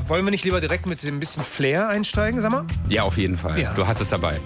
wollen wir nicht lieber direkt mit ein bisschen Flair einsteigen, sag mal? Ja, auf jeden Fall. Ja. Du hast es dabei.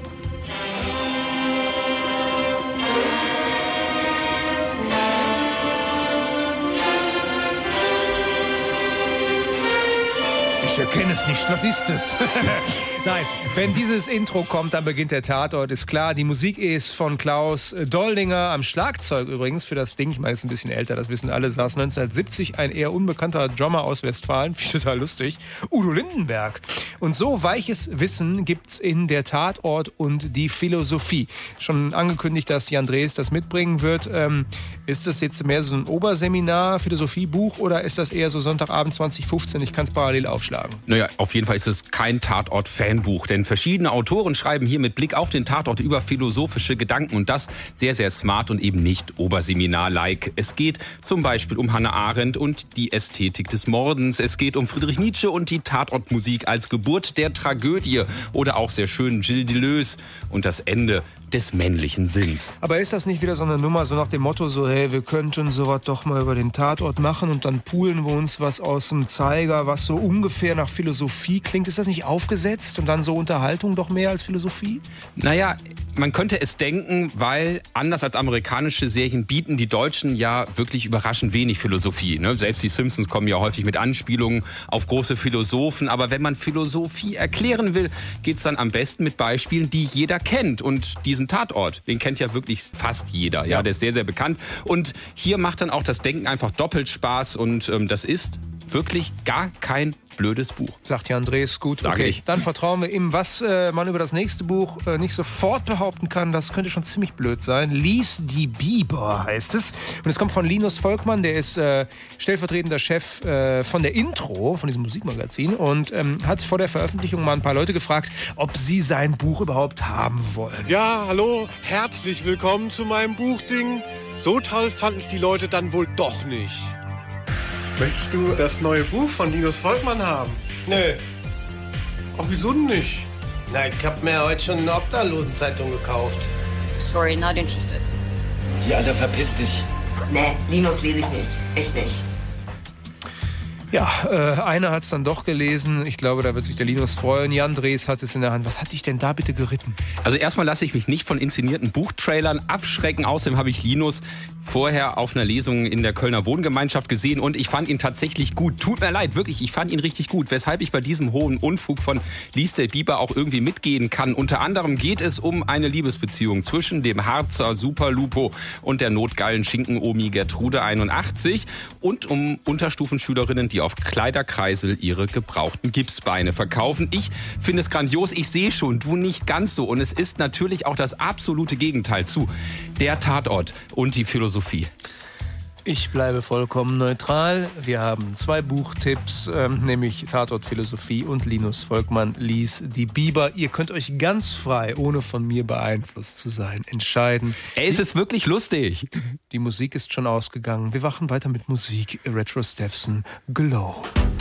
Ich erkenne es nicht, was ist es? Nein, wenn dieses Intro kommt, dann beginnt der Tatort, ist klar. Die Musik ist von Klaus Doldinger, am Schlagzeug übrigens für das Ding. Ich meine, ist ein bisschen älter, das wissen alle, saß 1970 ein eher unbekannter Drummer aus Westfalen, total lustig, Udo Lindenberg. Und so weiches Wissen gibt's in der Tatort und die Philosophie. Schon angekündigt, dass Jan Drees das mitbringen wird. Ist das jetzt mehr so ein Oberseminar, Philosophiebuch, oder ist das eher so Sonntagabend 2015? Ich kann es parallel aufschlagen. Naja, auf jeden Fall ist es kein Tatort-Fanbuch, denn verschiedene Autoren schreiben hier mit Blick auf den Tatort über philosophische Gedanken und das sehr, sehr smart und eben nicht Oberseminar-like. Es geht zum Beispiel um Hannah Arendt und die Ästhetik des Mordens. Es geht um Friedrich Nietzsche und die Tatortmusik als Geburt der Tragödie oder auch sehr schön Gilles Deleuze und das Ende des männlichen Sinns. Aber ist das nicht wieder so eine Nummer, so nach dem Motto, so hey, wir könnten sowas doch mal über den Tatort machen und dann poolen wir uns was aus dem Zeiger, was so ungefähr nach Philosophie klingt? Ist das nicht aufgesetzt und dann so Unterhaltung doch mehr als Philosophie? Naja, man könnte es denken, weil anders als amerikanische Serien bieten die Deutschen ja wirklich überraschend wenig Philosophie. Ne? Selbst die Simpsons kommen ja häufig mit Anspielungen auf große Philosophen. Aber wenn man Philosophie erklären will, geht's dann am besten mit Beispielen, die jeder kennt. Und diesen Tatort, den kennt ja wirklich fast jeder. Ja, der ist sehr, sehr bekannt. Und hier macht dann auch das Denken einfach doppelt Spaß. Und das ist wirklich gar kein blödes Buch. Sagt Jan Drees, gut. Sag okay, ich. dann vertrauen wir ihm. Was man über das nächste Buch nicht sofort behaupten kann, das könnte schon ziemlich blöd sein. Lies die Biber heißt es. Und es kommt von Linus Volkmann, der ist stellvertretender Chef von der Intro, von diesem Musikmagazin, und hat vor der Veröffentlichung mal ein paar Leute gefragt, ob sie sein Buch überhaupt haben wollen. Ja, hallo, herzlich willkommen zu meinem Buchding. So toll fanden es die Leute dann wohl doch nicht. Möchtest du das neue Buch von Linus Volkmann haben? Nö. Ach, wieso denn nicht? Na, ich hab mir heute schon eine Obdachlosenzeitung gekauft. Sorry, not interested. Hier, Alter, verpiss dich. Nee, Linus lese ich nicht. Echt nicht. Ja, einer hat es dann doch gelesen. Ich glaube, da wird sich der Linus freuen. Jan Drees hat es in der Hand. Was hat dich denn da bitte geritten? Also erstmal lasse ich mich nicht von inszenierten Buchtrailern abschrecken. Außerdem habe ich Linus vorher auf einer Lesung in der Kölner Wohngemeinschaft gesehen und ich fand ihn tatsächlich gut. Tut mir leid, wirklich, ich fand ihn richtig gut. Weshalb ich bei diesem hohen Unfug von Lies der Biber auch irgendwie mitgehen kann. Unter anderem geht es um eine Liebesbeziehung zwischen dem Harzer Superlupo und der notgeilen Schinken-Omi Gertrude 81 und um Unterstufenschülerinnen, die auf Kleiderkreisel ihre gebrauchten Gipsbeine verkaufen. Ich finde es grandios. Ich sehe schon, du nicht ganz so. Und es ist natürlich auch das absolute Gegenteil zu der Tatort und die Philosophie. Ich bleibe vollkommen neutral. Wir haben 2 Buchtipps, nämlich Tatort Philosophie und Linus Volkmann Lies die Biber. Ihr könnt euch ganz frei, ohne von mir beeinflusst zu sein, entscheiden. Ey, es ist wirklich lustig. Die Musik ist schon ausgegangen. Wir wachen weiter mit Musik. Retro Steffson, Glow.